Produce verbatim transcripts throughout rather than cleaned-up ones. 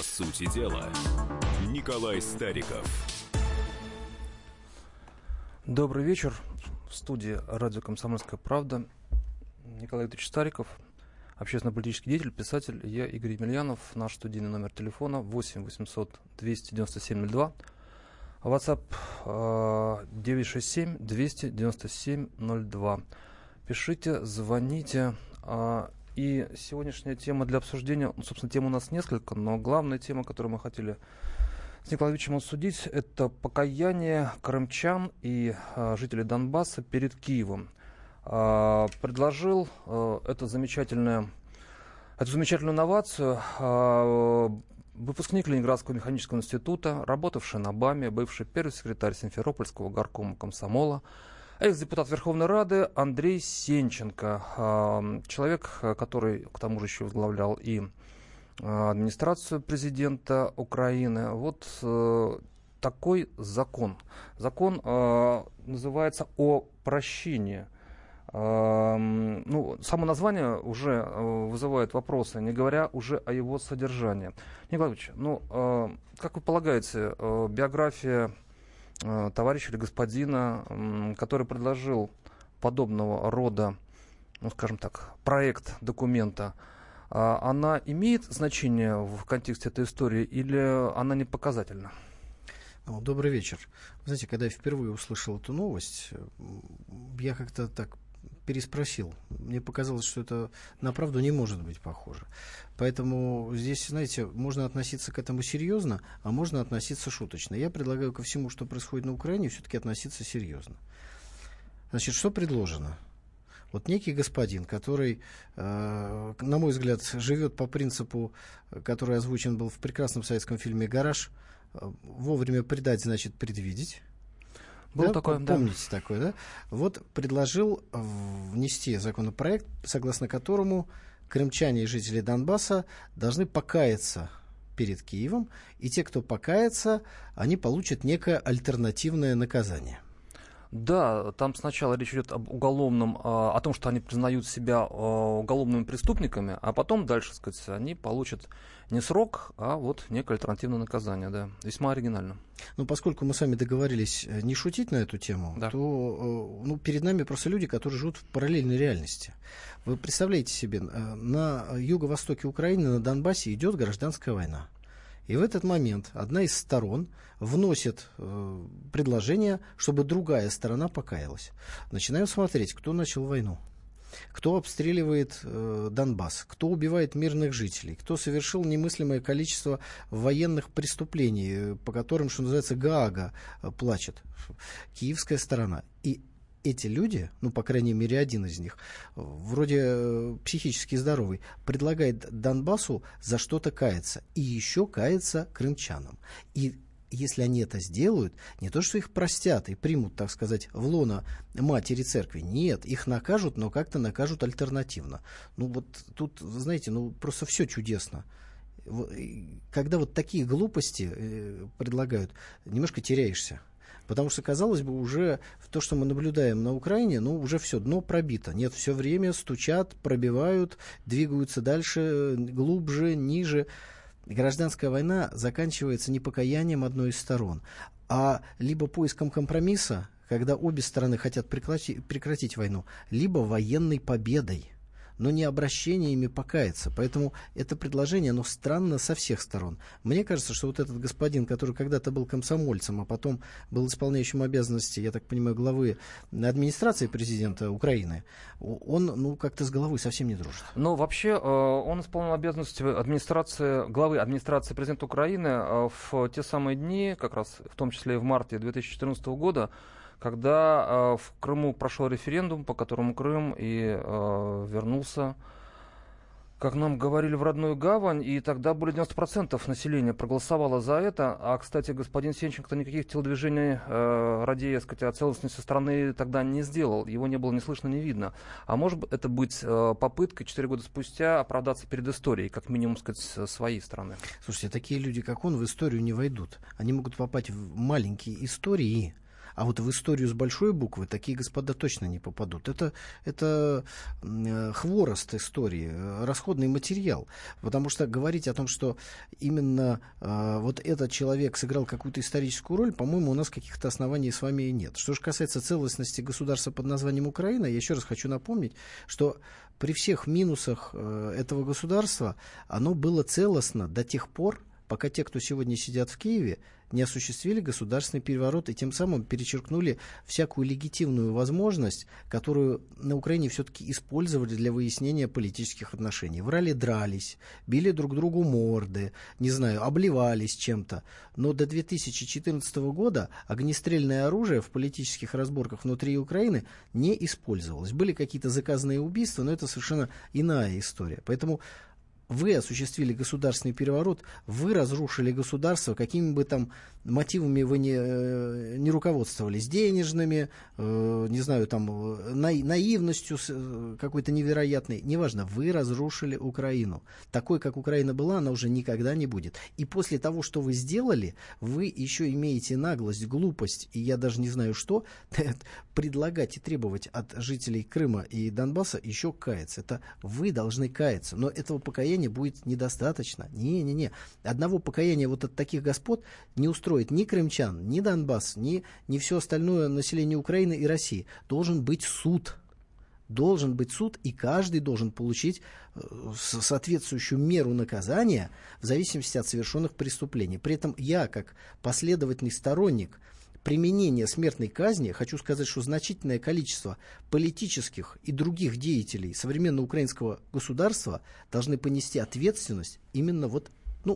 сути дела, Николай Стариков. Добрый вечер. В студии радио «Комсомольская правда». Николай Викторович Стариков, общественно-политический деятель, писатель. Я Игорь Емельянов. Наш студийный номер телефона восемь восемьсот двести девяносто семь ноль два. WhatsApp э, девять шесть семь двести девяносто семь ноль два. Пишите, звоните. Э, и сегодняшняя тема для обсуждения, ну, собственно, тем у нас несколько, но главная тема, которую мы хотели с Николаем Ильичем обсудить, это покаяние крымчан и э, жителей Донбасса перед Киевом. Э, предложил э, это замечательное, эту замечательную инновацию э, выпускник Ленинградского механического института, работавший на БАМе, бывший первый секретарь Симферопольского горкома комсомола, экс-депутат Верховной Рады Андрей Сенченко, э, человек, который, к тому же, еще возглавлял и администрацию президента Украины. Вот э, такой закон. Закон э, называется «О прощении». Э, ну, само название уже э, вызывает вопросы, не говоря уже о его содержании. Николай Ильич, ну, э, как вы полагаете, э, биография э, товарища или господина, э, который предложил подобного рода, ну, скажем так, проект документа, она имеет значение в контексте этой истории или она не показательна? Добрый вечер. Вы знаете, когда я впервые услышал эту новость, я как-то так переспросил. Мне показалось, что это на правду не может быть похоже. Поэтому здесь, знаете, можно относиться к этому серьезно, а можно относиться шуточно. Я предлагаю ко всему, что происходит на Украине, все-таки относиться серьезно. Значит, что предложено? Вот некий господин, который, э, на мой взгляд, живет по принципу, который озвучен был в прекрасном советском фильме «Гараж», э, вовремя предать, значит, предвидеть. Был да? такой, Помните да. такое, да? Вот предложил внести законопроект, согласно которому крымчане и жители Донбасса должны покаяться перед Киевом, и те, кто покается, они получат некое альтернативное наказание. Да, там сначала речь идет об уголовном, о том, что они признают себя уголовными преступниками, а потом дальше, так сказать, они получат не срок, а вот некое альтернативное наказание, да, весьма оригинально. Ну, поскольку мы с вами договорились не шутить на эту тему, да. то ну, перед нами просто люди, которые живут в параллельной реальности. Вы представляете себе, на юго-востоке Украины, на Донбассе идет гражданская война. И в этот момент одна из сторон вносит э, предложение, чтобы другая сторона покаялась. Начинаем смотреть, кто начал войну, кто обстреливает э, Донбасс, кто убивает мирных жителей, кто совершил немыслимое количество военных преступлений, по которым, что называется, Гаага э, плачет. Киевская сторона. И эти люди, ну, по крайней мере, один из них, вроде э, психически здоровый, предлагает Донбассу за что-то каяться. И еще каяться крымчанам. И если они это сделают, не то, что их простят и примут, так сказать, в лоно матери церкви. Нет, их накажут, но как-то накажут альтернативно. Ну, вот тут, знаете, ну, просто все чудесно. Когда вот такие глупости э, предлагают, немножко теряешься. Потому что, казалось бы, уже то, что мы наблюдаем на Украине, ну, уже все, дно пробито. Нет, все время стучат, пробивают, двигаются дальше, глубже, ниже. Гражданская война заканчивается не покаянием одной из сторон, а либо поиском компромисса, когда обе стороны хотят прекратить, прекратить войну, либо военной победой, но не обращениями покаяться. Поэтому это предложение, оно странно со всех сторон. Мне кажется, что вот этот господин, который когда-то был комсомольцем, а потом был исполняющим обязанности, я так понимаю, главы администрации президента Украины, он, ну, как-то с головой совсем не дружит. Но вообще он исполнил обязанности администрации, главы администрации президента Украины в те самые дни, как раз в том числе и в марте две тысячи четырнадцатого года, когда э, в Крыму прошел референдум, по которому Крым и э, вернулся, как нам говорили, в родную гавань, и тогда более девяносто процентов населения проголосовало за это. А, кстати, господин Сенченко никаких телодвижений э, ради, так сказать, о целостности страны тогда не сделал. Его не было ни слышно, ни видно. А может это быть э, попыткой четыре года спустя оправдаться перед историей, как минимум, так сказать, своей страны? Слушайте, такие люди, как он, в историю не войдут. Они могут попасть в маленькие истории, А вот в историю с большой буквы такие господа точно не попадут. Это, это э, хворост истории, э, расходный материал. Потому что говорить о том, что именно э, вот этот человек сыграл какую-то историческую роль, по-моему, у нас каких-то оснований с вами нет. Что же касается целостности государства под названием Украина, я еще раз хочу напомнить, что при всех минусах э, этого государства оно было целостно до тех пор, пока те, кто сегодня сидят в Киеве, не осуществили государственный переворот и тем самым перечеркнули всякую легитимную возможность, которую на Украине все-таки использовали для выяснения политических отношений. Врали, дрались, били друг другу морды, не знаю, обливались чем-то. Но до две тысячи четырнадцатого года огнестрельное оружие в политических разборках внутри Украины не использовалось. Были какие-то заказные убийства, но это совершенно иная история. Поэтому вы осуществили государственный переворот, вы разрушили государство, какими бы там мотивами вы не, не руководствовались, денежными, э, не знаю, там, на, наивностью э, какой-то невероятной, неважно, вы разрушили Украину. Такой, как Украина была, она уже никогда не будет. И после того, что вы сделали, вы еще имеете наглость, глупость, и я даже не знаю что, предлагать и требовать от жителей Крыма и Донбасса еще каяться. Это вы должны каяться, но этого покаяния будет недостаточно. Не-не-не. Одного покаяния вот от таких господ не устроит ни крымчан, ни Донбасс, ни, ни все остальное население Украины и России. Должен быть суд. Должен быть суд, и каждый должен получить соответствующую меру наказания в зависимости от совершенных преступлений. При этом я, как последовательный сторонник применения смертной казни, хочу сказать, что значительное количество политических и других деятелей современного украинского государства должны понести ответственность именно вот, ну,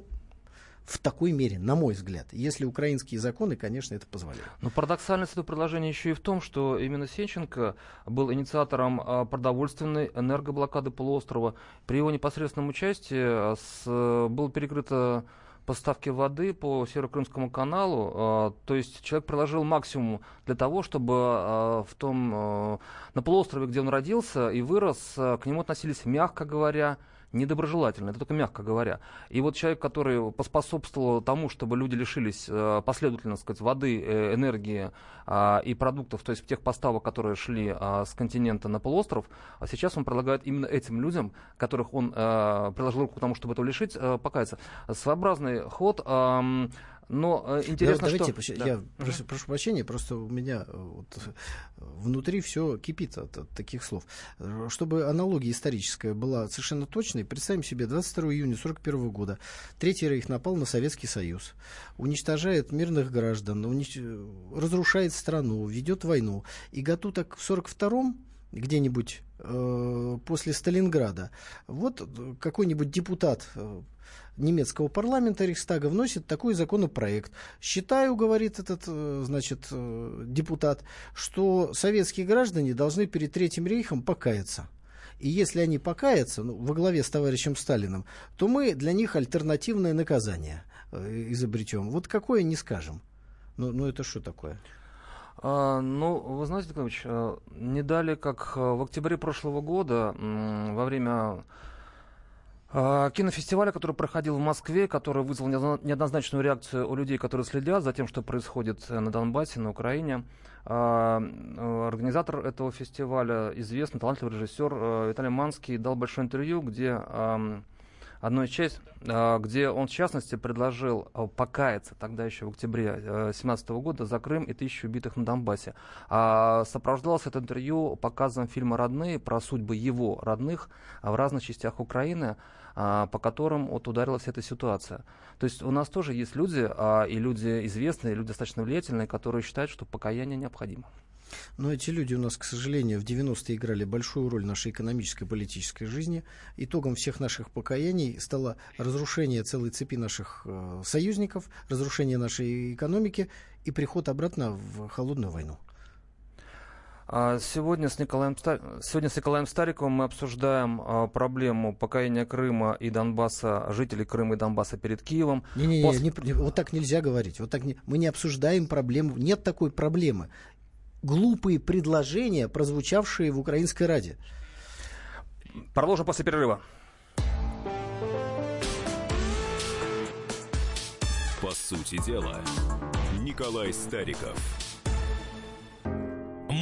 в такой мере, на мой взгляд, если украинские законы, конечно, это позволяют. Но парадоксальность этого предложения еще и в том, что именно Сенченко был инициатором продовольственной энергоблокады полуострова. При его непосредственном участии с, было перекрыто поставки воды по Северо-Крымскому каналу, то есть человек приложил максимум для того, чтобы в том, на полуострове, где он родился и вырос, к нему относились, мягко говоря, недоброжелательно, это только мягко говоря. И вот человек, который поспособствовал тому, чтобы люди лишились последовательно, так сказать, воды, энергии и продуктов, то есть тех поставок, которые шли с континента на полуостров, сейчас он предлагает именно этим людям, которых он приложил руку к тому, чтобы этого лишить, покаяться. Своеобразный ход. Но интересно, да, давайте, что... Я да. прошу, прошу прощения, просто у меня вот внутри все кипит от, от таких слов. Чтобы аналогия историческая была совершенно точной, представим себе двадцать второго июня сорок первого года. Третий рейх напал на Советский Союз, уничтожает мирных граждан, унич... разрушает страну, ведет войну. И году так в сорок втором где-нибудь э, после Сталинграда вот какой-нибудь депутат э, немецкого парламента Рейхстага вносит такой законопроект. Считаю, говорит этот, значит, депутат, что советские граждане должны перед Третьим рейхом покаяться. И если они покаятся, ну, во главе с товарищем Сталиным, то мы для них альтернативное наказание изобретем. Вот какое не скажем. Ну, ну это что такое? А, ну, вы знаете, Николаевич, не далее, как в октябре прошлого года, во время кинофестиваля, который проходил в Москве, который вызвал неоднозначную реакцию у людей, которые следят за тем, что происходит на Донбассе, на Украине. Организатор этого фестиваля, известный, талантливый режиссер Виталий Манский, дал большое интервью, где одну из часть, где он, в частности, предложил покаяться тогда еще в октябре две тысячи семнадцатого года за Крым и тысячу убитых на Донбассе. А сопровождалось это интервью показом фильма «Родные» про судьбы его родных в разных частях Украины, по которым вот ударилась эта ситуация. То есть у нас тоже есть люди, и люди известные, и люди достаточно влиятельные, которые считают, что покаяние необходимо. Но эти люди у нас, к сожалению, в девяностые играли большую роль в нашей экономической и политической жизни. Итогом всех наших покаяний стало разрушение целой цепи наших э, союзников, разрушение нашей экономики и приход обратно в холодную войну. Сегодня с Николаем, сегодня с Николаем Стариковым мы обсуждаем а, проблему покаяния Крыма и Донбасса, жителей Крыма и Донбасса перед Киевом. Не-не-не, Пос... не, не, вот так нельзя говорить. Вот так не, мы не обсуждаем проблему. Нет такой проблемы. Глупые предложения, прозвучавшие в Украинской Раде. Продолжим после перерыва. По сути дела, Николай Стариков.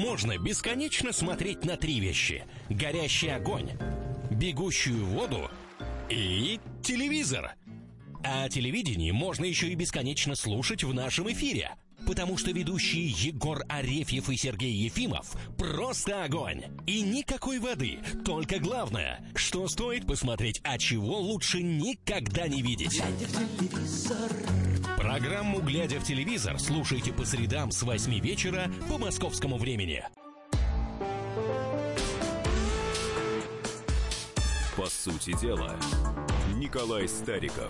можно бесконечно смотреть на три вещи: горящий огонь, бегущую воду и телевизор. А телевидение можно еще и бесконечно слушать в нашем эфире, потому что ведущие Егор Арефьев и Сергей Ефимов просто огонь. И никакой воды, только главное, что стоит посмотреть, а чего лучше никогда не видеть. Глядя в телевизор. Программу «Глядя в телевизор» слушайте по средам с восьми вечера по московскому времени. По сути дела, Николай Стариков.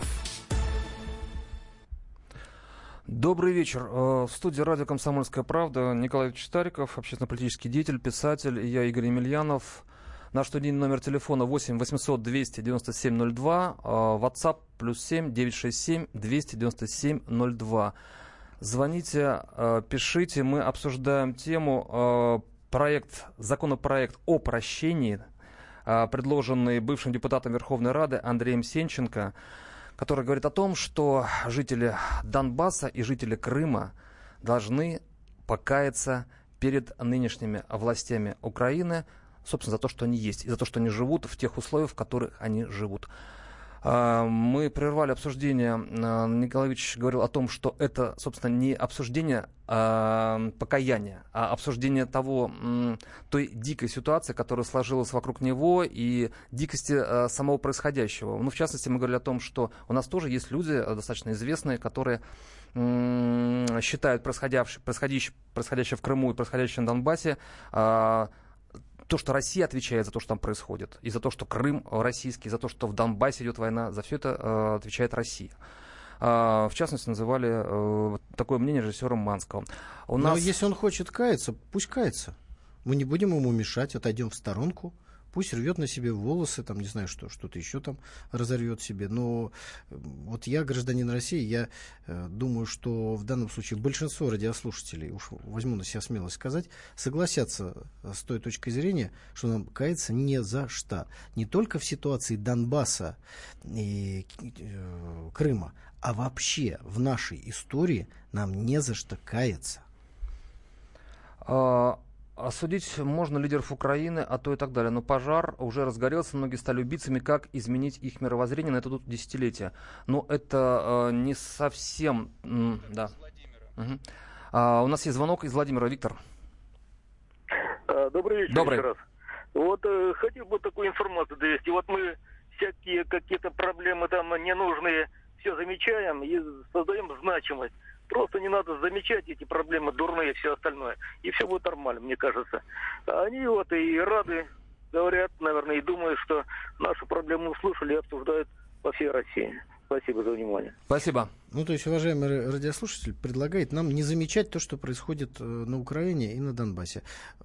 Добрый вечер. В студии радио «Комсомольская правда» Николай Стариков, общественно-политический деятель, писатель, и я, Игорь Емельянов. Наш студийный номер телефона восемь восемьсот двести девяносто семь ноль два, WhatsApp плюс семь девятьсот шестьдесят семь двести девяносто семь ноль два. Звоните, пишите, мы обсуждаем тему проект, законопроект о прощении, предложенный бывшим депутатом Верховной Рады Андреем Сенченко, который говорит о том, что жители Донбасса и жители Крыма должны покаяться перед нынешними властями Украины, собственно, за то, что они есть, и за то, что они живут в тех условиях, в которых они живут. Мы прервали обсуждение. Николай Ильич говорил о том, что это, собственно, не обсуждение а покаяния, а обсуждение того, той дикой ситуации, которая сложилась вокруг него, и дикости самого происходящего. Ну, в частности, мы говорили о том, что у нас тоже есть люди достаточно известные, которые считают происходящее, происходящее, происходящее в Крыму и происходящее на Донбассе то, что Россия отвечает за то, что там происходит, и за то, что Крым российский, за то, что в Донбассе идет война, за все это э, отвечает Россия. Э, в частности, называли э, такое мнение режиссера Манского. У Но нас... если он хочет каяться, пусть кается. Мы не будем ему мешать, отойдем в сторонку. Пусть рвет на себе волосы, там, не знаю, что, что-то еще там разорвет себе. Но вот я, гражданин России, я э, думаю, что в данном случае большинство радиослушателей, уж возьму на себя смелость сказать, согласятся с той точкой зрения, что нам каяться не за что. Не только в ситуации Донбасса и э, Крыма, а вообще в нашей истории нам не за что каяться. А... Осудить можно лидеров Украины, а то и так далее. Но пожар уже разгорелся, многие стали убийцами. Как изменить их мировоззрение? На это тут десятилетия. Но это э, не совсем... М, да. Угу. А, у нас есть звонок из Владимира. Виктор. А, добрый вечер. Добрый. Еще раз. Вот э, хотел бы такую информацию довести. Вот мы всякие какие-то проблемы там ненужные все замечаем и создаем значимость. Просто не надо замечать эти проблемы дурные и все остальное. И все будет нормально, мне кажется. Они вот и рады, говорят, наверное, и думают, что нашу проблему услышали и обсуждают по всей России. Спасибо за внимание. Спасибо. Ну, то есть, уважаемый радиослушатель предлагает нам не замечать то, что происходит на Украине и на Донбассе.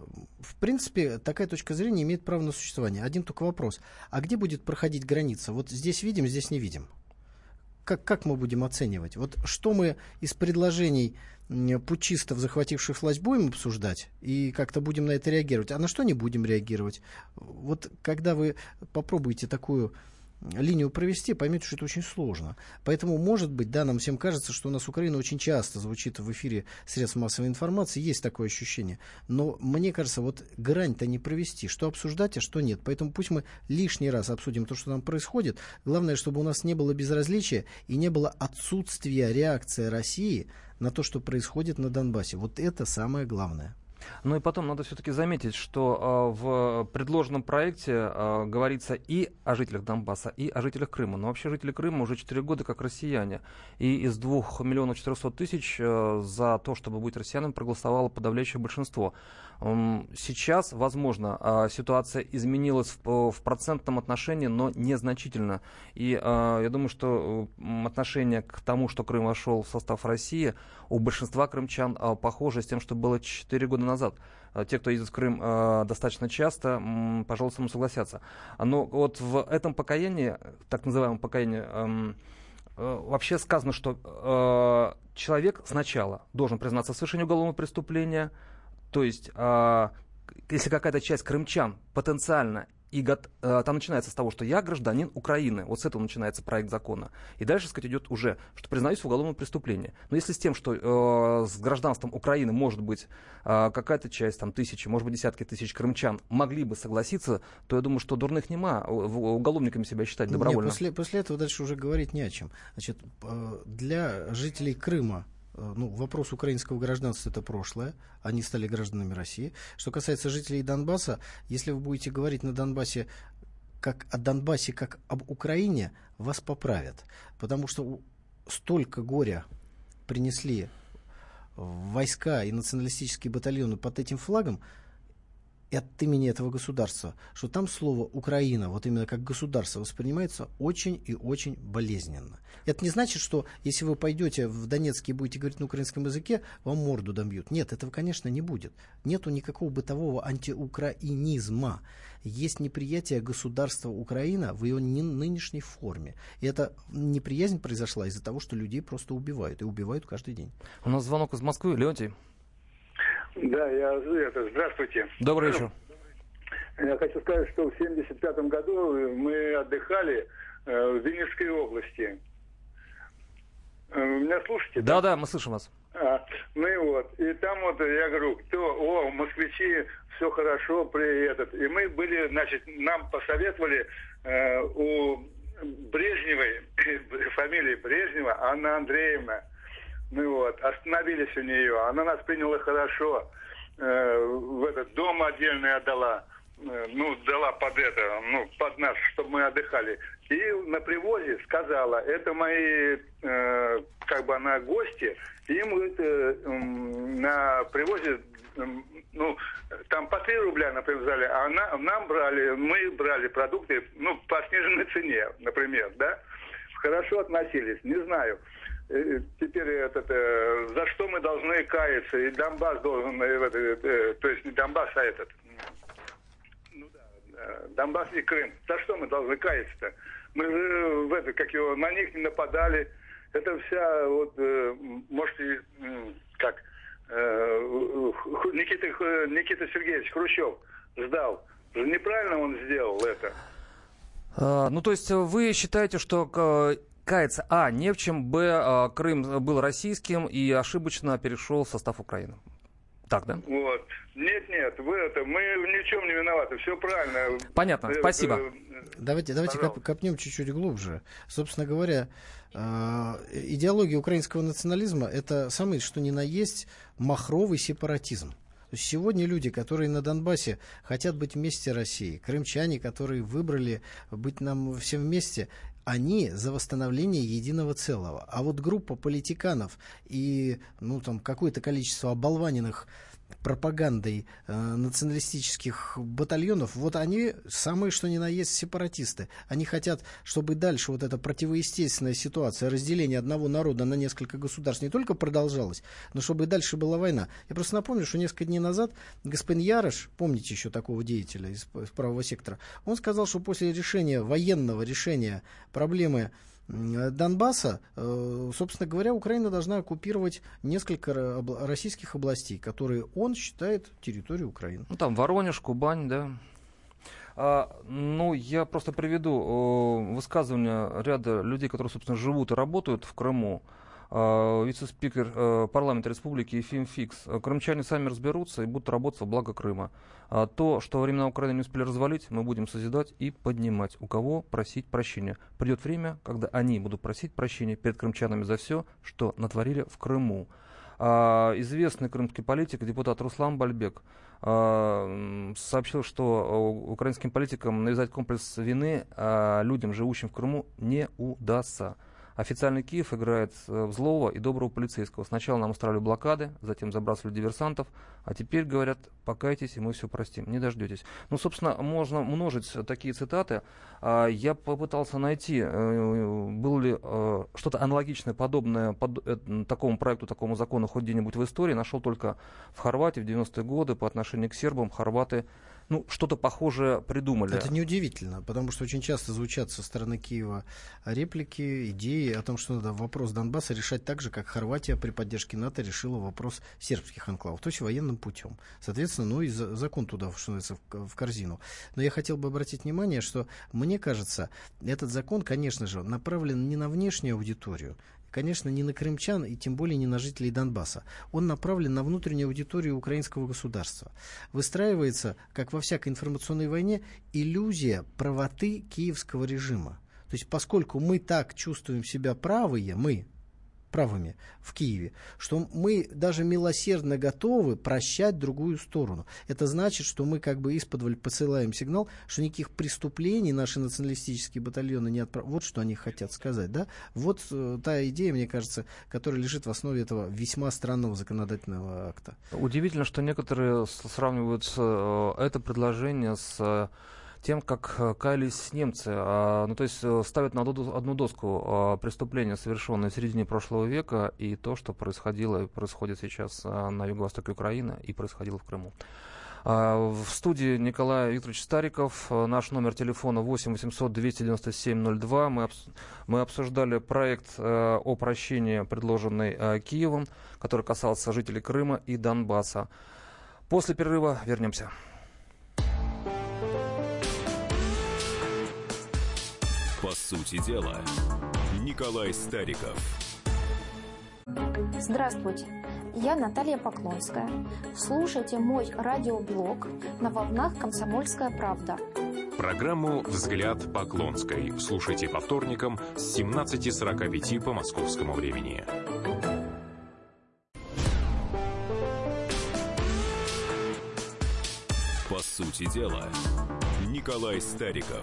В принципе, такая точка зрения имеет право на существование. Один только вопрос. А где будет проходить граница? Вот здесь видим, здесь не видим. Как, как мы будем оценивать? Вот что мы из предложений путчистов, захвативших власть, будем обсуждать и как-то будем на это реагировать, а на что не будем реагировать? Вот когда вы попробуете такую линию провести, поймете, что это очень сложно. Поэтому, может быть, да, нам всем кажется, что у нас Украина очень часто звучит в эфире средств массовой информации, есть такое ощущение. Но мне кажется, вот грань-то не провести, что обсуждать, а что нет. Поэтому пусть мы лишний раз обсудим то, что там происходит. Главное, чтобы у нас не было безразличия и не было отсутствия реакции России на то, что происходит на Донбассе. Вот это самое главное. Ну и потом надо все-таки заметить, что э, в предложенном проекте э, говорится и о жителях Донбасса, и о жителях Крыма. Но вообще жители Крыма уже четыре года как россияне. И из двух миллионов четырехсот тысяч э, за то, чтобы быть россиянами, проголосовало подавляющее большинство. Э, сейчас, возможно, э, ситуация изменилась в, в процентном отношении, но незначительно. И э, я думаю, что э, отношение к тому, что Крым вошел в состав России, у большинства крымчан э, похоже с тем, что было четыре года назад. Те, кто ездит в Крым э, достаточно часто, м, пожалуй, со мной согласятся. Но вот в этом покаянии, так называемом покаянии, э, э, вообще сказано, что э, человек сначала должен признаться в совершении уголовного преступления, то есть э, если какая-то часть крымчан потенциально И э, там начинается с того, что я гражданин Украины. Вот с этого начинается проект закона. И дальше, так сказать, идет уже, что признаюсь в уголовном преступлении. Но если с тем, что э, с гражданством Украины может быть э, какая-то часть, там, тысячи, может быть, десятки тысяч крымчан могли бы согласиться, то я думаю, что дурных нема. Уголовниками себя считать добровольно. Нет, после, после этого дальше уже говорить не о чем. Значит, для жителей Крыма ну, вопрос украинского гражданства — это прошлое, они стали гражданами России. Что касается жителей Донбасса, если вы будете говорить на Донбассе как о Донбассе, как об Украине, вас поправят. Потому что столько горя принесли войска и националистические батальоны под этим флагом, и от имени этого государства, что там слово «Украина», вот именно как государство, воспринимается очень и очень болезненно. Это не значит, что если вы пойдете в Донецк и будете говорить на украинском языке, вам морду добьют. Нет, этого, конечно, не будет. Нету никакого бытового антиукраинизма. Есть неприятие государства Украина в ее нынешней форме. И эта неприязнь произошла из-за того, что людей просто убивают. И убивают каждый день. У нас звонок из Москвы. Леонтий. Да, я это, здравствуйте. Добрый вечер. Я хочу сказать, что в семьдесят пятом году мы отдыхали э, в Винницкой области. Э, меня слушаете? Да, да, да, мы слышим вас. А, ну и вот, и там вот я говорю, кто, о, москвичи, все хорошо, при этот. И мы были, значит, нам посоветовали э, у Брежневой, фамилии Брежнева, Анна Андреевна. Ну вот, остановились у нее, она нас приняла хорошо, э, в этот дом отдельный отдала, э, ну, дала под это, ну, под нас, чтобы мы отдыхали. И на привозе сказала, это мои, э, как бы она гости, им, говорит, э, э, на привозе, э, ну, там по три рубля, например, взяли, а на, нам брали, мы брали продукты, ну, по сниженной цене, например, да, хорошо относились, не знаю. Теперь этот, э, за что мы должны каяться, и Донбасс должен, э, э, то есть не Донбасс, а этот, ну да, э, Донбасс и Крым. За что мы должны каяться-то? Мы же в это, как его, на них не нападали. Это вся, вот, э, может, и, как, э, Никита, Никита Сергеевич Хрущев ждал. Неправильно он сделал это. А, ну, то есть вы считаете, что... Каяться, а, не в чем, б, Крым был российским и ошибочно перешел в состав Украины. Так, да? Вот. Нет, нет, вы это, мы ни в чем не виноваты, все правильно. Понятно, это, спасибо. Давайте, давайте коп, копнем чуть-чуть глубже. Собственно говоря, э, идеология украинского национализма — это самый, что ни на есть, махровый сепаратизм. То есть сегодня люди, которые на Донбассе хотят быть вместе с Россией, крымчане, которые выбрали быть нам всем вместе, они за восстановление единого целого. А вот группа политиканов и ну, там, какое-то количество оболваненных пропагандой э, националистических батальонов, вот они самые что ни на есть сепаратисты. Они хотят, чтобы дальше вот эта противоестественная ситуация, разделение одного народа на несколько государств не только продолжалась, но чтобы и дальше была война. Я просто напомню, что несколько дней назад господин Ярош, помните еще такого деятеля из, из правого сектора, он сказал, что после решения, военного решения проблемы Донбасса, собственно говоря, Украина должна оккупировать несколько российских областей, которые он считает территорией Украины. Ну, там Воронеж, Кубань, да. А, ну, я просто приведу высказывания ряда людей, которые, собственно, живут и работают в Крыму. Вице-спикер парламента республики Ефим Фикс. Крымчане сами разберутся и будут работать во благо Крыма. А то, что во времена Украины не успели развалить, мы будем созидать и поднимать. У кого просить прощения? Придет время, когда они будут просить прощения перед крымчанами за все, что натворили в Крыму. А, известный крымский политик, депутат Руслан Бальбек, а, сообщил, что украинским политикам навязать комплекс вины а, людям, живущим в Крыму, не удастся. Официальный Киев играет в злого и доброго полицейского. Сначала нам устраивали блокады, затем забрасывали диверсантов, а теперь говорят, покайтесь, и мы все простим. Не дождетесь. Ну, собственно, можно множить такие цитаты. Я попытался найти, было ли что-то аналогичное, подобное такому проекту, такому закону хоть где-нибудь в истории. Нашел только в Хорватии в девяностые годы по отношению к сербам. Хорваты ну, что-то похожее придумали. Это неудивительно, потому что очень часто звучат со стороны Киева реплики, идеи о том, что надо вопрос Донбасса решать так же, как Хорватия при поддержке НАТО решила вопрос сербских анклавов, то есть военным путем. Соответственно, ну и закон туда, что называется, в корзину. Но я хотел бы обратить внимание, что, мне кажется, этот закон, конечно же, направлен не на внешнюю аудиторию, конечно, не на крымчан и тем более не на жителей Донбасса. Он направлен на внутреннюю аудиторию украинского государства. Выстраивается, как во всякой информационной войне, иллюзия правоты киевского режима. То есть поскольку мы так чувствуем себя правые, мы, правыми в Киеве, что мы даже милосердно готовы прощать другую сторону. Это значит, что мы как бы исподволь посылаем сигнал, что никаких преступлений наши националистические батальоны не отправляют. Вот что они хотят сказать, да? Вот э, та идея, мне кажется, которая лежит в основе этого весьма странного законодательного акта. Удивительно, что некоторые сравнивают э, это предложение с э, тем, как каялись немцы, а, ну, то есть ставят на одну доску а, преступления, совершенные в середине прошлого века, и то, что происходило и происходит сейчас а, на юго-востоке Украины и происходило в Крыму. А, в студии Николай Викторович Стариков. Наш номер телефона восемь восемьсот двести девяносто семь ноль два. Мы, обс- мы обсуждали проект а, о прощении, предложенный а, Киевом, который касался жителей Крыма и Донбасса. После перерыва вернемся. По сути дела, Николай Стариков. Здравствуйте, я Наталья Поклонская. Слушайте мой радиоблог на волнах «Комсомольская правда». Программу «Взгляд Поклонской» слушайте по вторникам с семнадцати сорока пяти по московскому времени. По сути дела, Николай Стариков.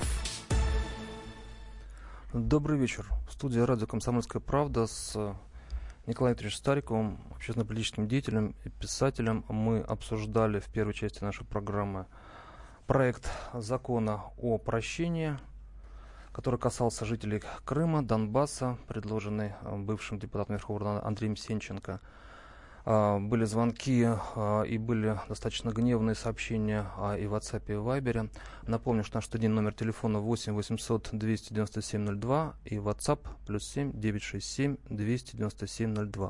Добрый вечер. В студии радио «Комсомольская правда» с Николаем Викторовичем Стариковым, общественно-политическим деятелем и писателем. Мы обсуждали в первой части нашей программы проект закона о прощении, который касался жителей Крыма, Донбасса, предложенный бывшим депутатом Верховного Рада Андреем Сенченко. Были звонки и были достаточно гневные сообщения и в WhatsApp, и в Viber. Напомню, что наш студийный номер телефона восемь восемьсот двести девяносто семь ноль два и WhatsApp плюс семь девятьсот шестьдесят семь двести девяносто семь ноль два.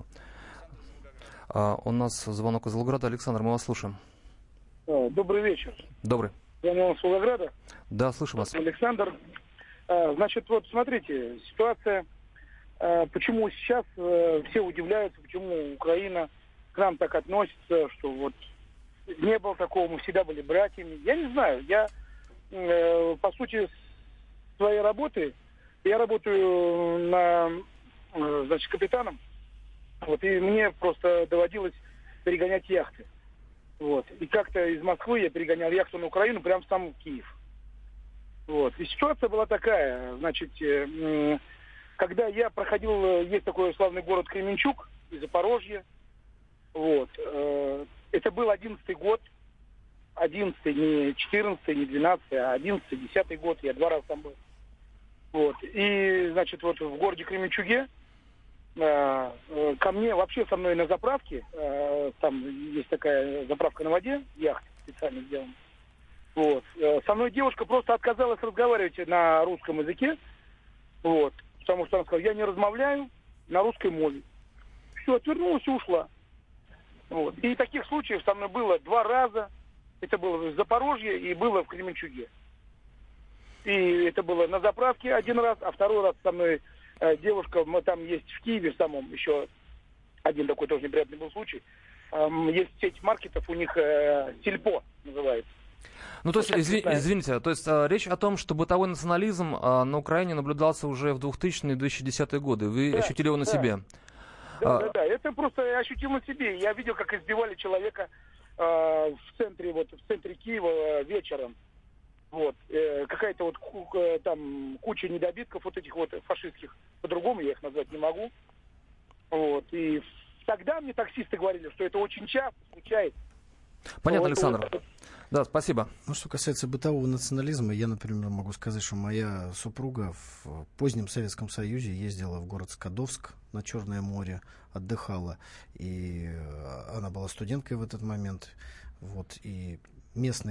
У нас звонок из Волгограда. Александр, мы вас слушаем. Добрый вечер. Добрый. Звонок из Волгограда. Да, слышу вас. Александр. Значит, вот смотрите, ситуация, почему сейчас все удивляются, почему Украина к нам так относится, что вот не было такого, мы всегда были братьями. Я не знаю, я э, по сути своей работы, я работаю на, э, значит, капитаном, вот, и мне просто доводилось перегонять яхты. Вот. И как-то из Москвы я перегонял яхту на Украину, прямо в сам Киев. Вот. И ситуация была такая, значит, э, когда я проходил, есть такой славный город Кременчуг из Запорожья. Вот. Это был одиннадцатый год, одиннадцатый, не четырнадцатый, не двенадцатый, а одиннадцатый, десятый год, я два раза там был. Вот. И, значит, вот в городе Кременчуге ко мне, вообще со мной на заправке, там есть такая заправка на воде, яхта специально сделана. Вот. Со мной девушка просто отказалась разговаривать на русском языке, вот, потому что она сказала, я не размовляю на русской мове. Все, отвернулась и ушла. Вот. И таких случаев со мной было два раза. Это было в Запорожье и было в Кременчуге. И это было на заправке один раз, а второй раз со мной э, девушка, мы там есть в Киеве самом еще один такой тоже неприятный был случай. Эм, есть сеть маркетов, у них э, Сельпо называется. Ну, то есть, изви, извините, то есть а, речь о том, что бытовой национализм а, на Украине наблюдался уже в двухтысячные и две тысячи десятые годы. Вы да, ощутили его на да. себе? Да, а... да, да, это просто я ощутил на себе. Я видел, как избивали человека э, в центре, вот, в центре Киева э, вечером. Вот. Э, какая-то вот э, там куча недобитков вот этих вот фашистских. По-другому я их назвать не могу. Вот. И тогда мне таксисты говорили, что это очень часто случается. Понятно, Александр. Вот. Да, спасибо. Ну, что касается бытового национализма, я, например, могу сказать, что моя супруга в позднем Советском Союзе ездила в город Скадовск на Черное море, отдыхала, и она была студенткой в этот момент, вот, и местные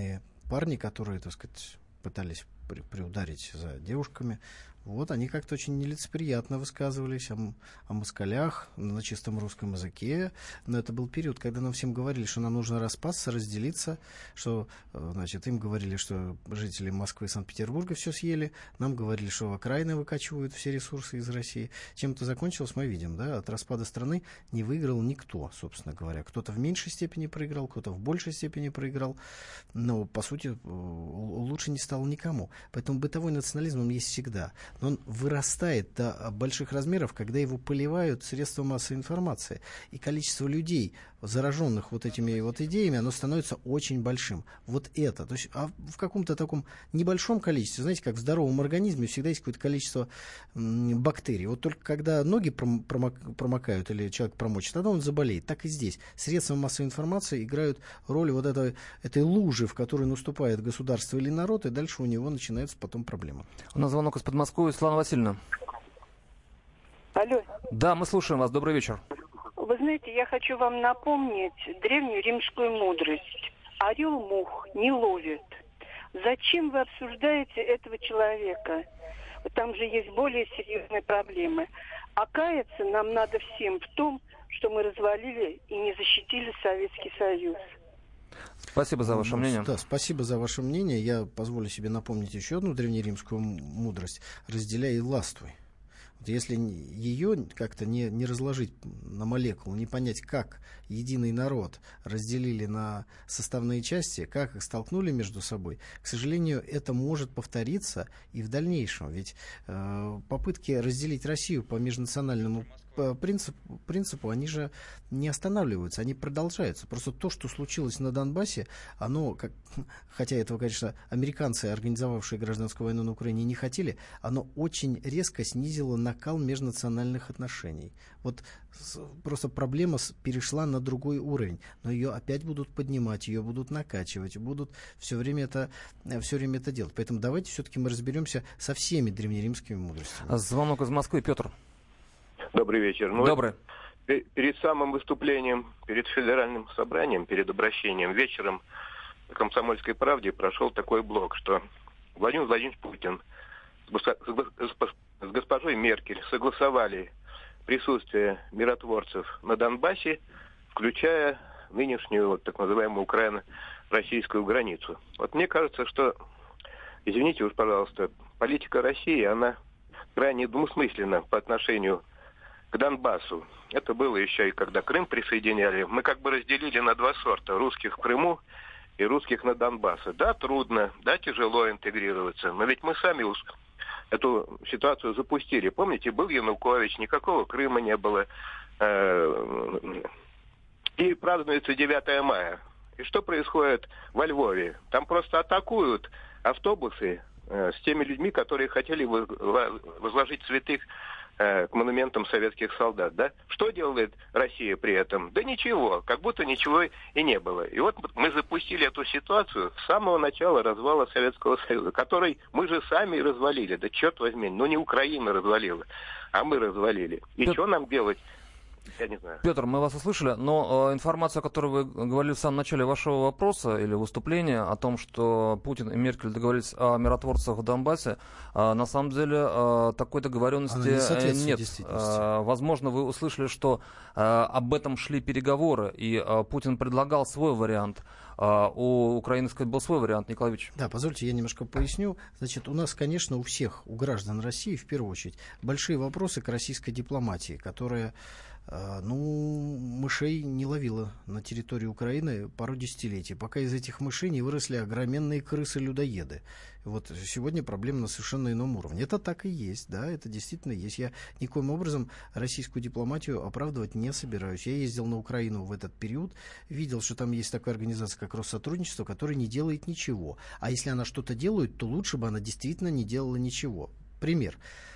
парни, которые, так сказать, пытались при, приударить за девушками, вот, они как-то очень нелицеприятно высказывались о, о москалях на чистом русском языке. Но это был период, когда нам всем говорили, что нам нужно распасться, разделиться, что, значит, им говорили, что жители Москвы и Санкт-Петербурга все съели, нам говорили, что окраины выкачивают все ресурсы из России. Чем это закончилось, мы видим, да, от распада страны не выиграл никто, собственно говоря. Кто-то в меньшей степени проиграл, кто-то в большей степени проиграл, но, по сути, лучше не стало никому. Поэтому бытовой национализм он есть всегда. Но он вырастает до больших размеров, когда его поливают средства массовой информации. И количество людей, зараженных вот этими вот идеями, оно становится очень большим. Вот это. То есть, а в каком-то таком небольшом количестве, знаете, как в здоровом организме всегда есть какое-то количество м, бактерий. Вот только когда ноги промок- промокают или человек промочит, тогда он заболеет. Так и здесь. Средства массовой информации играют роль вот этой, этой лужи, в которой наступает государство или народ, и дальше у него начинаются потом проблемы. У нас звонок из Подмосковья. Светлана Васильевна. Алло. Да, мы слушаем вас. Добрый вечер. Вы знаете, я хочу вам напомнить древнюю римскую мудрость. Орел мух не ловит. Зачем вы обсуждаете этого человека? Там же есть более серьезные проблемы. А каяться нам надо всем в том, что мы развалили и не защитили Советский Союз. Спасибо за ваше мнение. Да, спасибо за ваше мнение. Я позволю себе напомнить еще одну древнеримскую мудрость. Разделяй и властвуй. Вот если ее как-то не, не разложить на молекулы, не понять, как единый народ разделили на составные части, как их столкнули между собой, к сожалению, это может повториться и в дальнейшем. Ведь э, попытки разделить Россию по межнациональному принципу, принципу, они же не останавливаются, они продолжаются. Просто то, что случилось на Донбассе, оно, как, хотя этого, конечно, американцы, организовавшие гражданскую войну на Украине, не хотели, оно очень резко снизило накал межнациональных отношений. Вот с, просто проблема с, перешла на другой уровень, но ее опять будут поднимать, ее будут накачивать, будут все время это, все время это делать. Поэтому давайте все-таки мы разберемся со всеми древнеримскими мудростями. Звонок из Москвы. Петр. Добрый вечер. Ну, Добрый. Перед самым выступлением, перед федеральным собранием, перед обращением вечером в «Комсомольской правде» прошел такой блок, что Владимир Владимирович Путин с госпожой Меркель согласовали присутствие миротворцев на Донбассе, включая нынешнюю вот, так называемую украино-российскую границу. Вот мне кажется, что, извините уж, пожалуйста, политика России, она крайне двусмысленна по отношению к Донбассу. Это было еще и когда Крым присоединяли. Мы как бы разделили на два сорта. Русских в Крыму и русских на Донбассе. Да, трудно, да, тяжело интегрироваться. Но ведь мы сами эту ситуацию запустили. Помните, был Янукович, никакого Крыма не было. И празднуется девятое мая. И что происходит во Львове? Там просто атакуют автобусы с теми людьми, которые хотели возложить цветы к монументам советских солдат, да? Что делает Россия при этом? Да ничего, как будто ничего и не было. И вот мы запустили эту ситуацию с самого начала развала Советского Союза, который мы же сами развалили. Да черт возьми, ну не Украина развалила, а мы развалили. И Петр... что нам делать? Я не знаю. Петр, мы вас услышали, но э, информация, о которой вы говорили в самом начале вашего вопроса или выступления, о том, что Путин и Меркель договорились о миротворцах в Донбассе, э, на самом деле э, такой договоренности не нет. Э, возможно, вы услышали, что э, об этом шли переговоры, и э, Путин предлагал свой вариант. Uh, у Украины, сказать, был свой вариант, Николай Ильич. Да, позвольте, я немножко поясню. Значит, у нас, конечно, у всех, у граждан России, в первую очередь, большие вопросы к российской дипломатии, которая, uh, ну, мышей не ловила на территории Украины пару десятилетий, пока из этих мышей не выросли огроменные крысы-людоеды. Вот сегодня проблема на совершенно ином уровне. Это так и есть, да, это действительно есть. Я никоим образом российскую дипломатию оправдывать не собираюсь. Я ездил на Украину в этот период, видел, что там есть такая организация, как Россотрудничество, которая не делает ничего. А если она что-то делает, то лучше бы она действительно не делала ничего. Пример.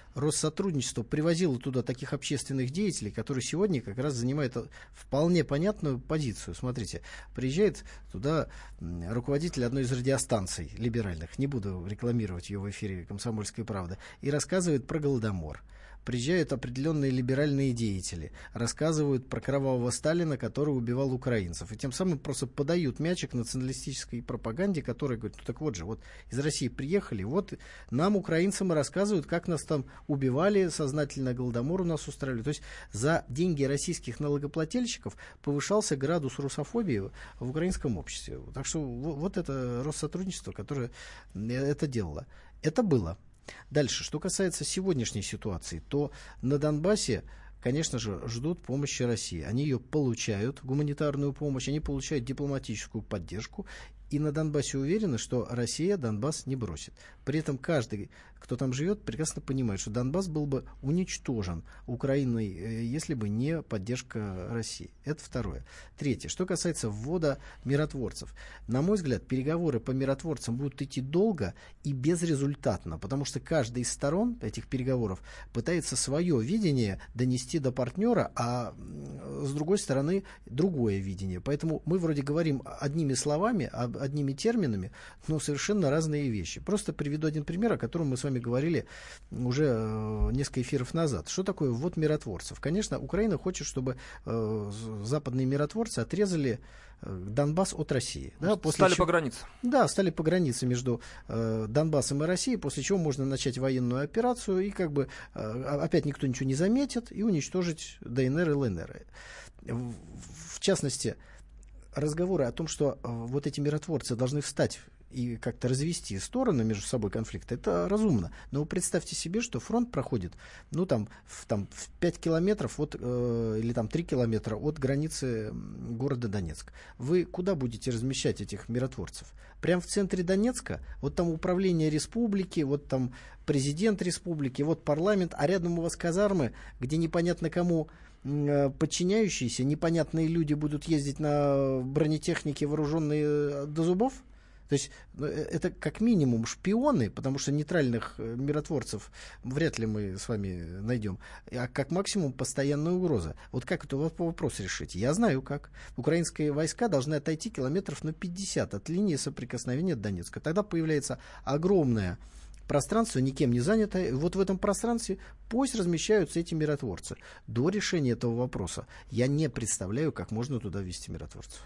Россотрудничество привозило туда таких общественных деятелей, которые сегодня как раз занимают вполне понятную позицию. Смотрите, приезжает туда руководитель одной из радиостанций либеральных, не буду рекламировать ее в эфире «Комсомольской правды», и рассказывает про Голодомор. Приезжают определенные либеральные деятели, рассказывают про кровавого Сталина, который убивал украинцев. И тем самым просто подают мячик националистической пропаганде, которая говорит, ну так вот же, вот из России приехали, вот нам, украинцам, и рассказывают, как нас там убивали, сознательно Голодомор у нас устраивали. То есть за деньги российских налогоплательщиков повышался градус русофобии в украинском обществе. Так что вот это Россотрудничество, которое это делало. Это было. Дальше, что касается сегодняшней ситуации, то на Донбассе, конечно же, ждут помощи России. Они ее получают, гуманитарную помощь, они получают дипломатическую поддержку. И на Донбассе уверены, что Россия Донбасс не бросит. При этом каждый, кто там живет, прекрасно понимает, что Донбасс был бы уничтожен Украиной, если бы не поддержка России. Это второе. Третье. Что касается ввода миротворцев. На мой взгляд, переговоры по миротворцам будут идти долго и безрезультатно, потому что каждая из сторон этих переговоров пытается свое видение донести до партнера, а с другой стороны другое видение. Поэтому мы вроде говорим одними словами, одними терминами, но совершенно разные вещи. Просто приведу один пример, о котором мы с вами говорили уже э, несколько эфиров назад. Что такое ввод миротворцев? Конечно, Украина хочет, чтобы э, западные миротворцы отрезали э, Донбасс от России. Да, после стали чего, по границе. Да, стали по границе между э, Донбассом и Россией, после чего можно начать военную операцию, и как бы э, опять никто ничего не заметит, и уничтожить ДНР и ЛНР. В, в частности, разговоры о том, что э, вот эти миротворцы должны встать и как-то развести стороны между собой конфликта, это разумно. Но вы представьте себе, что фронт проходит, ну, там, в, там, в пять километров от, э, или там три километра от границы города Донецк. Вы куда будете размещать этих миротворцев? Прямо в центре Донецка? Вот там управление республики, вот там президент республики, вот парламент, а рядом у вас казармы, где непонятно кому подчиняющиеся, непонятные люди будут ездить на бронетехнике, вооруженные до зубов? То есть это как минимум шпионы, потому что нейтральных миротворцев вряд ли мы с вами найдем, а как максимум постоянная угроза. Вот как этот вопрос решить? Я знаю как. Украинские войска должны отойти километров на пятьдесят от линии соприкосновения Донецка. Тогда появляется огромное пространство, никем не занятое. Вот в этом пространстве пусть размещаются эти миротворцы. До решения этого вопроса я не представляю, как можно туда ввести миротворцев.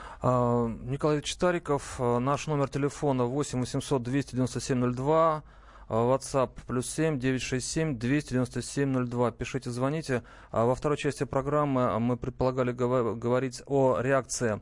Николай Ильич Стариков, наш номер телефона восемь восемьсот двести девяносто семь ноль два, WhatsApp плюс семь девятьсот шестьдесят семь двести девяносто семь ноль два. Пишите, звоните. Во второй части программы мы предполагали говорить о реакции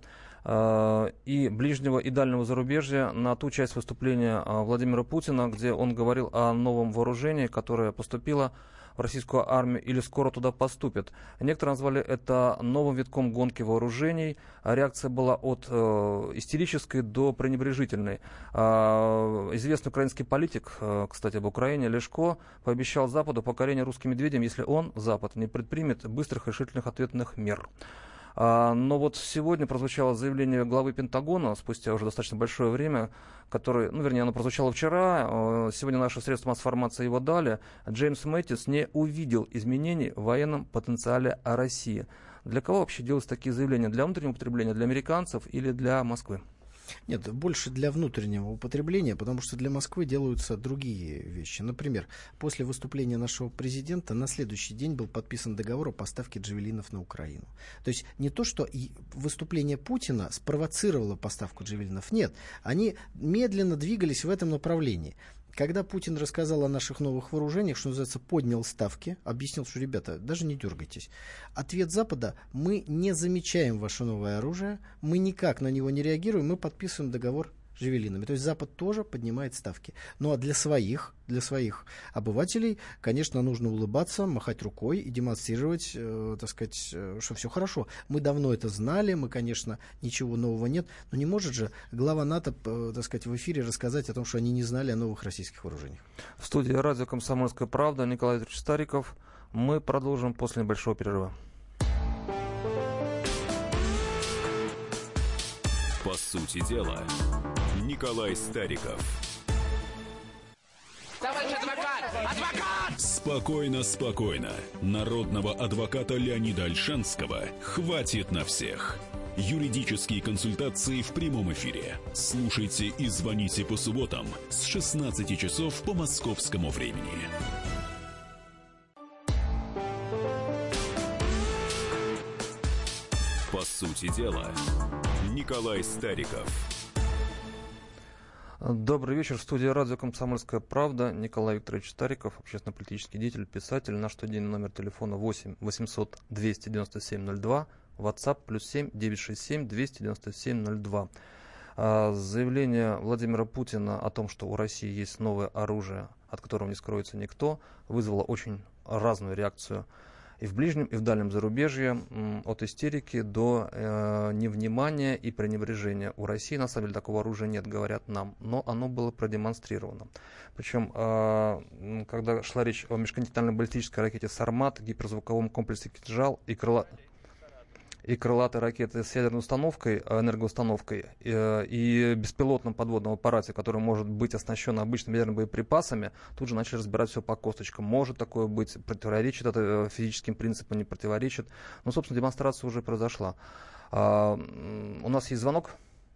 и ближнего, и дальнего зарубежья на ту часть выступления Владимира Путина, где он говорил о новом вооружении, которое поступило в российскую армию или скоро туда поступит. Некоторые назвали это новым витком гонки вооружений. Реакция была от э, истерической до пренебрежительной. Э, известный украинский политик, э, кстати, об Украине, Лешко, пообещал Западу покорение русским медведем, если он, Запад, не предпримет быстрых решительных ответных мер. Но вот сегодня прозвучало заявление главы Пентагона, спустя уже достаточно большое время, который, ну, вернее, оно прозвучало вчера, сегодня наши средства массовой информации его дали. Джеймс Мэттис не увидел изменений в военном потенциале России. Для кого вообще делаются такие заявления? Для внутреннего потребления, для американцев или для Москвы? Нет, больше для внутреннего употребления, потому что для Москвы делаются другие вещи. Например, после выступления нашего президента на следующий день был подписан договор о поставке джавелинов на Украину. То есть не то, что и выступление Путина спровоцировало поставку джавелинов, нет, они медленно двигались в этом направлении. Когда Путин рассказал о наших новых вооружениях, что называется, поднял ставки, объяснил, что, ребята, даже не дергайтесь. Ответ Запада: мы не замечаем ваше новое оружие, мы никак на него не реагируем, мы подписываем договор с джавелинами. То есть Запад тоже поднимает ставки. Ну а для своих, для своих обывателей, конечно, нужно улыбаться, махать рукой и демонстрировать, э, так сказать, э, что все хорошо. Мы давно это знали, мы, конечно, ничего нового нет, но не может же глава НАТО, э, так сказать, в эфире рассказать о том, что они не знали о новых российских вооружениях. В студии радио «Комсомольская правда» Николай Ильич Стариков. Мы продолжим после небольшого перерыва. По сути дела, Николай Стариков. Товарищ адвокат! Адвокат! Спокойно, спокойно. Народного адвоката Леонида Ольшанского хватит на всех. Юридические консультации в прямом эфире. Слушайте и звоните по субботам с шестнадцати часов по московскому времени. По сути дела, Николай Стариков. Добрый вечер. В студии радио «Комсомольская правда». Николай Викторович Стариков, общественно-политический деятель, писатель. Наш студийный номер телефона восемь восемьсот двести девяносто семь ноль два. WhatsApp плюс семь девятьсот шестьдесят семь двести девяносто семь ноль два. Заявление Владимира Путина о том, что у России есть новое оружие, от которого не скроется никто, вызвало очень разную реакцию и в ближнем, и в дальнем зарубежье, от истерики до э, невнимания и пренебрежения. У России, на самом деле, такого оружия нет, говорят нам, но оно было продемонстрировано. Причем, э, когда шла речь о межконтинентальной баллистической ракете «Сармат», гиперзвуковом комплексе «Кинжал» и крыла... и крылатой ракеты с ядерной установкой, энергоустановкой, и, и беспилотном подводном аппарате, который может быть оснащен обычными ядерными боеприпасами, тут же начали разбирать все по косточкам. Может такое быть, противоречит это физическим принципам, не противоречит. Ну, собственно, демонстрация уже произошла. А, у нас есть звонок?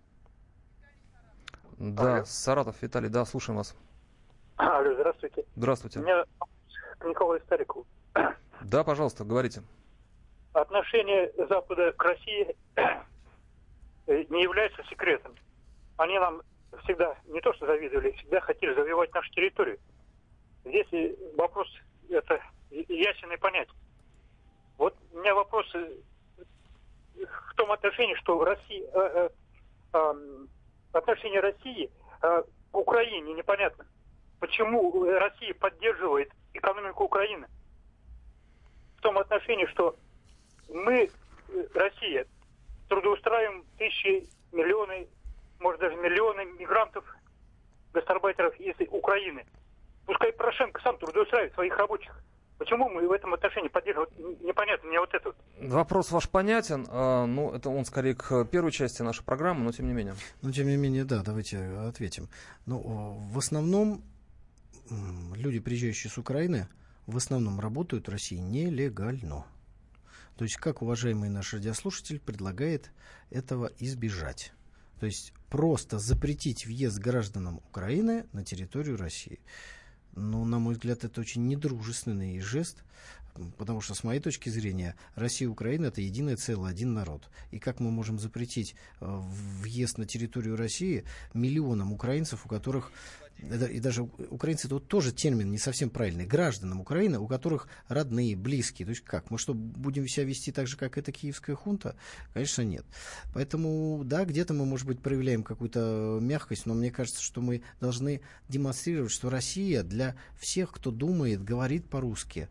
Да, Алло. Саратов, Виталий, да, слушаем вас. Алло, здравствуйте. Здравствуйте. У меня к Николаю Старикову. Да, пожалуйста, говорите. Отношение Запада к России не является секретом. Они нам всегда не то что завидовали, всегда хотели завоевать нашу территорию. Здесь вопрос это ясен и понятен. Вот у меня вопрос в том отношении, что Россия, э, э, отношение России э, к Украине непонятно. Почему Россия поддерживает экономику Украины? В том отношении, что мы, Россия, трудоустраиваем тысячи, миллионы, может даже миллионы мигрантов, гастарбайтеров из Украины. Пускай Порошенко сам трудоустраивает своих рабочих. Почему мы в этом отношении поддерживаем? Непонятно мне вот это. Вопрос ваш понятен. А, ну, это он скорее к первой части нашей программы, но тем не менее. Ну, тем не менее, да, давайте ответим. Ну, в основном люди, приезжающие с Украины, в основном работают в России нелегально. То есть, как уважаемый наш радиослушатель предлагает этого избежать. То есть, просто запретить въезд гражданам Украины на территорию России. Ну, на мой взгляд, это очень недружественный жест, потому что, с моей точки зрения, Россия и Украина — это единое целое, один народ. И как мы можем запретить въезд на территорию России миллионам украинцев, у которых... И даже украинцы — это вот тоже термин не совсем правильный. Гражданам Украины, у которых родные, близкие. То есть как? Мы что, будем себя вести так же, как эта киевская хунта? Конечно, нет. Поэтому, да, где-то мы, может быть, проявляем какую-то мягкость, но мне кажется, что мы должны демонстрировать, что Россия для всех, кто думает, говорит по-русски,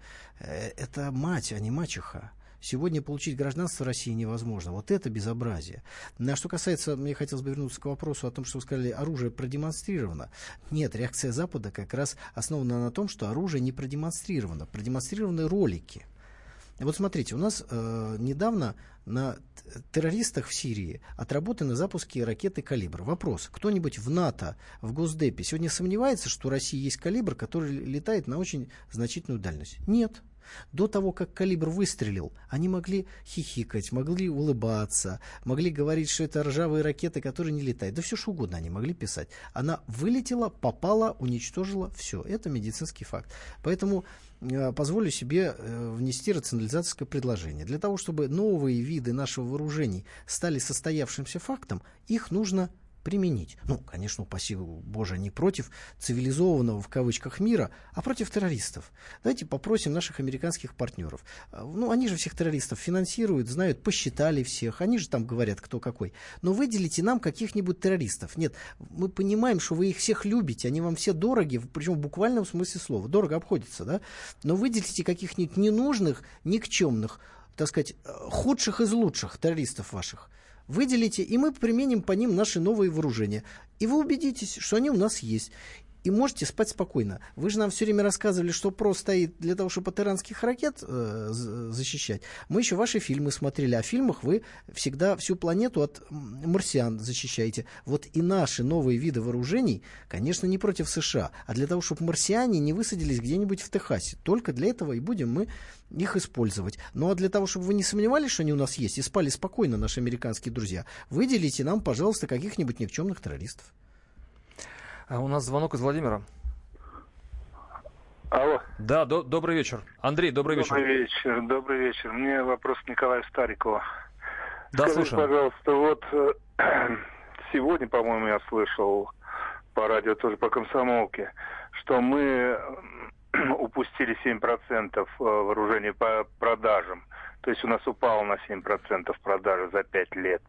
это мать, а не мачеха. Сегодня получить гражданство России невозможно. Вот это безобразие. А что касается, мне хотелось бы вернуться к вопросу о том, что вы сказали, оружие продемонстрировано. Нет, реакция Запада как раз основана на том, что оружие не продемонстрировано. Продемонстрированы ролики. Вот смотрите, у нас э, недавно на террористах в Сирии отработаны запуски ракеты «Калибр». Вопрос, кто-нибудь в НАТО, в Госдепе сегодня сомневается, что у России есть «Калибр», который летает на очень значительную дальность? Нет. До того, как «Калибр» выстрелил, они могли хихикать, могли улыбаться, могли говорить, что это ржавые ракеты, которые не летают. Да все что угодно они могли писать. Она вылетела, попала, уничтожила, все. Это медицинский факт. Поэтому э, позволю себе э, внести рационализаторское предложение. Для того, чтобы новые виды нашего вооружений стали состоявшимся фактом, их нужно применить. Ну, конечно, упаси Боже, не против цивилизованного, в кавычках, мира, а против террористов. Давайте попросим наших американских партнеров. Ну, они же всех террористов финансируют, знают, посчитали всех, они же там говорят, кто какой. Но выделите нам каких-нибудь террористов. Нет, мы понимаем, что вы их всех любите, они вам все дороги, причем в буквальном смысле слова. Дорого обходится, да? Но выделите каких-нибудь ненужных, никчемных, так сказать, худших из лучших террористов ваших. Выделите, и мы применим по ним наши новые вооружения. И вы убедитесь, что они у нас есть. и можете спать спокойно. Вы же нам все время рассказывали, что ПРО стоит для того, чтобы от иранских ракет э, защищать. Мы еще ваши фильмы смотрели. А в фильмах вы всегда всю планету от марсиан защищаете. Вот и наши новые виды вооружений, конечно, не против США, а для того, чтобы марсиане не высадились где-нибудь в Техасе. Только для этого и будем мы их использовать. Ну а для того, чтобы вы не сомневались, что они у нас есть, и спали спокойно, наши американские друзья, выделите нам, пожалуйста, каких-нибудь никчемных террористов. А у нас звонок из Владимира. Алло. Да, до- добрый вечер. Андрей, добрый, добрый вечер. вечер. Добрый вечер. Мне вопрос Николая Старикова. Да, Скажите, слушаем. пожалуйста, вот сегодня, по-моему, я слышал по радио, тоже по комсомолке, что мы упустили семь процентов вооружений по продажам. То есть у нас упало на семь процентов продажи за пять лет.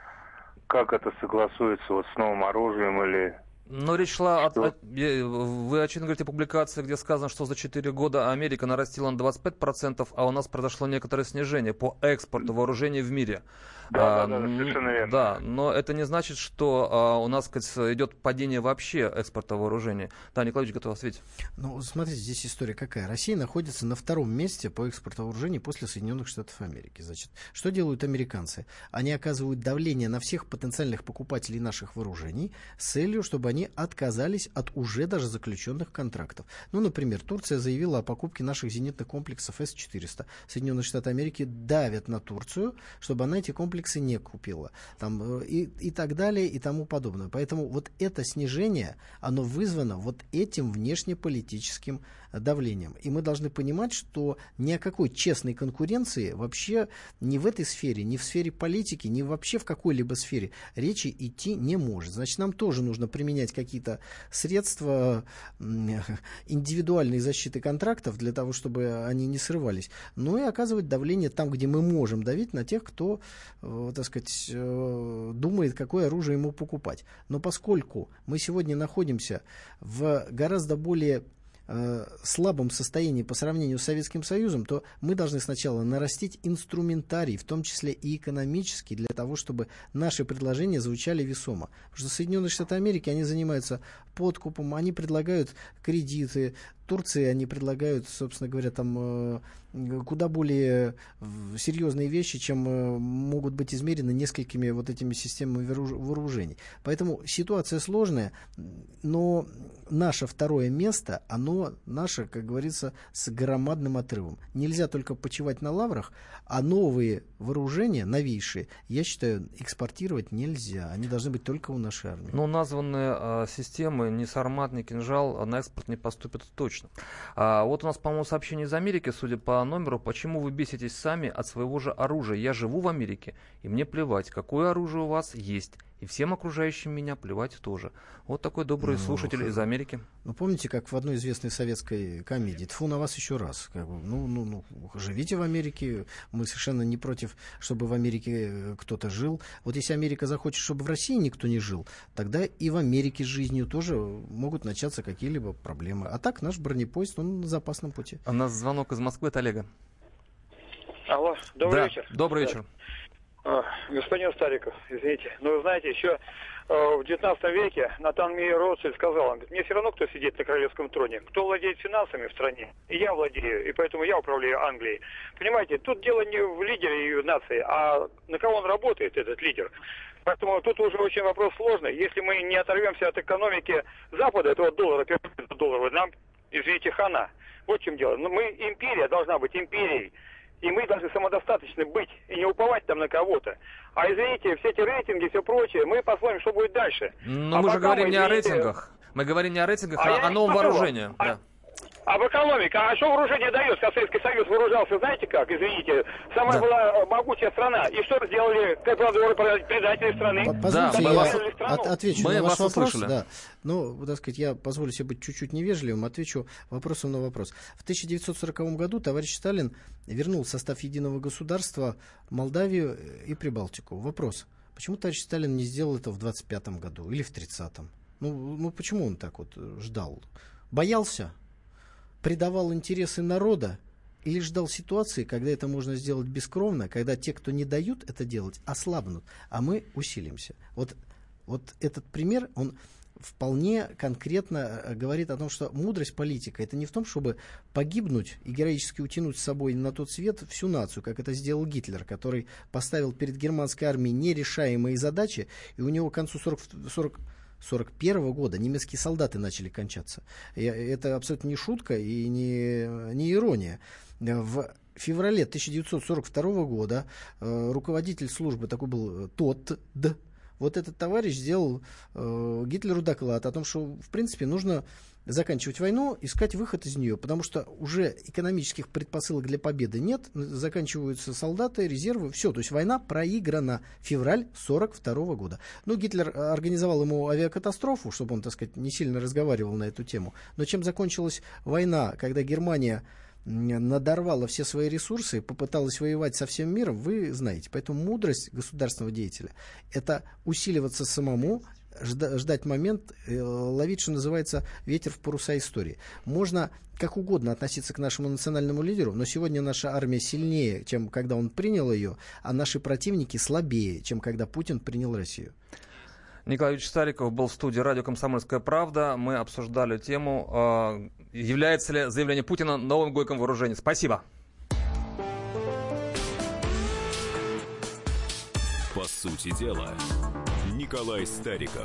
Как это согласуется вот с новым оружием или... Но речь шла о, о... Вы, очевидно, говорите о публикации, где сказано, что за четыре года Америка нарастила на двадцать пять процентов, а у нас произошло некоторое снижение по экспорту вооружений в мире. Да, а, да, да, совершенно верно. Да, но это не значит, что а, у нас, сказать, идет падение вообще экспорта вооружений. Да, Николай Ильич готов ответить. Ну, смотрите, здесь история какая. Россия находится на втором месте по экспорту вооружений после Соединенных Штатов Америки. Значит, что делают американцы? Они оказывают давление на всех потенциальных покупателей наших вооружений с целью, чтобы они отказались от уже даже заключенных контрактов. Ну, например, Турция заявила о покупке наших зенитных комплексов эс четыреста. Соединенные Штаты Америки давят на Турцию, чтобы она эти комплексы не купила. Там, и, и так далее, и тому подобное. Поэтому вот это снижение, оно вызвано вот этим внешнеполитическим давлением. И мы должны понимать, что ни о какой честной конкуренции вообще ни в этой сфере, ни в сфере политики, ни вообще в какой-либо сфере речи идти не может. Значит, нам тоже нужно применять какие-то средства индивидуальной защиты контрактов для того, чтобы они не срывались. Ну и оказывать давление там, где мы можем давить на тех, кто, так сказать, думает, какое оружие ему покупать. Но поскольку мы сегодня находимся в гораздо более слабом состоянии по сравнению с Советским Союзом, то мы должны сначала нарастить инструментарий, в том числе и экономический, для того, чтобы наши предложения звучали весомо. Потому что Соединенные Штаты Америки, они занимаются подкупом, они предлагают кредиты, Турции они предлагают, собственно говоря, там куда более серьезные вещи, чем могут быть измерены несколькими вот этими системами вооружений. Поэтому ситуация сложная, но наше второе место, оно наше, как говорится, с громадным отрывом. Нельзя только почивать на лаврах, а новые вооружения, новейшие, я считаю, экспортировать нельзя. Они должны быть только у нашей армии. Но названные а, системы, ни Сармат, ни Кинжал на экспорт не поступят точно. А, вот у нас, по-моему, сообщение из Америки, судя по номеру, почему вы беситесь сами от своего же оружия? Я живу в Америке, и мне плевать, какое оружие у вас есть. И всем окружающим меня плевать тоже. Вот такой добрый ну, слушатель из Америки. Ну, помните, как в одной известной советской комедии? Тьфу на вас еще раз. Как бы, ну, ну, ну, живите в Америке. Мы совершенно не против, чтобы в Америке кто-то жил. Вот если Америка захочет, чтобы в России никто не жил, тогда и в Америке с жизнью тоже могут начаться какие-либо проблемы. А так наш бронепоезд, он на запасном пути. У нас звонок из Москвы от Олега. Алло, добрый да, вечер. Добрый вечер. Господин Стариков, извините, но вы знаете, еще в девятнадцатом веке Натан Мейер Ротшильд сказал, мне все равно, кто сидит на королевском троне, кто владеет финансами в стране, и я владею, и поэтому я управляю Англией. Понимаете, тут дело не в лидере нации, а на кого он работает, этот лидер. Поэтому тут уже очень вопрос сложный. Если мы не оторвемся от экономики Запада, этого доллара, доллара, нам, извините, хана. Вот в чем дело. Но мы, империя должна быть империей. И мы должны самодостаточны быть и не уповать там на кого-то. А извините, все эти рейтинги, все прочее, мы посмотрим, что будет дальше. Но а мы же говорим мы, не извините... о рейтингах. Мы говорим не о рейтингах, а, а о новом вооружении. А... Да. А в экономике, а что вооружение дает? Как Советский Союз вооружался, знаете как, извините, самая да. была могучая страна. И что сделали компрадоры, предатели страны? Позвольте, да, я вас... от, отвечу мы на ваш вас вопрос. Да. Ну, так сказать, я позволю себе быть чуть-чуть невежливым, отвечу вопросом на вопрос. В тысяча девятьсот сороковом году товарищ Сталин вернул в состав единого государства Молдавию и Прибалтику. Вопрос, почему товарищ Сталин не сделал это в двадцать пятом году или в тридцатом? Ну, ну почему он так вот ждал? Боялся? Предавал интересы народа или ждал ситуации, когда это можно сделать бескровно, когда те, кто не дают это делать, ослабнут, а мы усилимся. Вот, вот этот пример, он вполне конкретно говорит о том, что мудрость политика — это не в том, чтобы погибнуть и героически утянуть с собой на тот свет всю нацию, как это сделал Гитлер, который поставил перед германской армией нерешаемые задачи, и у него к концу сорок первого года немецкие солдаты начали кончаться. И это абсолютно не шутка и не, не ирония. В феврале тысяча девятьсот сорок второго года э, руководитель службы такой был Тотт, вот этот товарищ сделал э, Гитлеру доклад о том, что, в принципе, нужно заканчивать войну, искать выход из нее, потому что уже экономических предпосылок для победы нет, заканчиваются солдаты, резервы, все, то есть война проиграна. Февраль сорок второго года. Ну, Гитлер организовал ему авиакатастрофу, чтобы он, так сказать, не сильно разговаривал на эту тему. Но чем закончилась война, когда Германия надорвала все свои ресурсы и попыталась воевать со всем миром, вы знаете. Поэтому мудрость государственного деятеля — это усиливаться самому, жда- ждать момент, э, ловить, что называется, ветер в паруса истории. Можно как угодно относиться к нашему национальному лидеру, но сегодня наша армия сильнее, чем когда он принял ее, а наши противники слабее, чем когда Путин принял Россию. Николай Ильич Стариков был в студии радио «Комсомольская правда». Мы обсуждали тему, является ли заявление Путина новым горьким вооружением. Спасибо. По сути дела, Николай Стариков.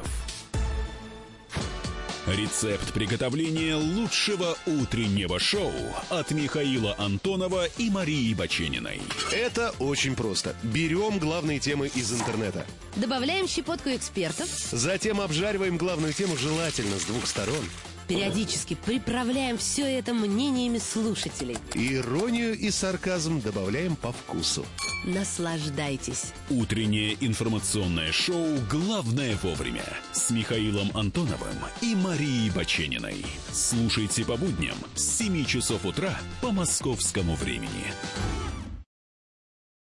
Рецепт приготовления лучшего утреннего шоу от Михаила Антонова и Марии Бачениной. Это очень просто. Берем главные темы из интернета. Добавляем щепотку экспертов. Затем обжариваем главную тему желательно с двух сторон. Периодически приправляем все это мнениями слушателей. Иронию и сарказм добавляем по вкусу. Наслаждайтесь. Утреннее информационное шоу «Главное вовремя» с Михаилом Антоновым и Марией Бачениной. Слушайте по будням с семи часов утра по московскому времени.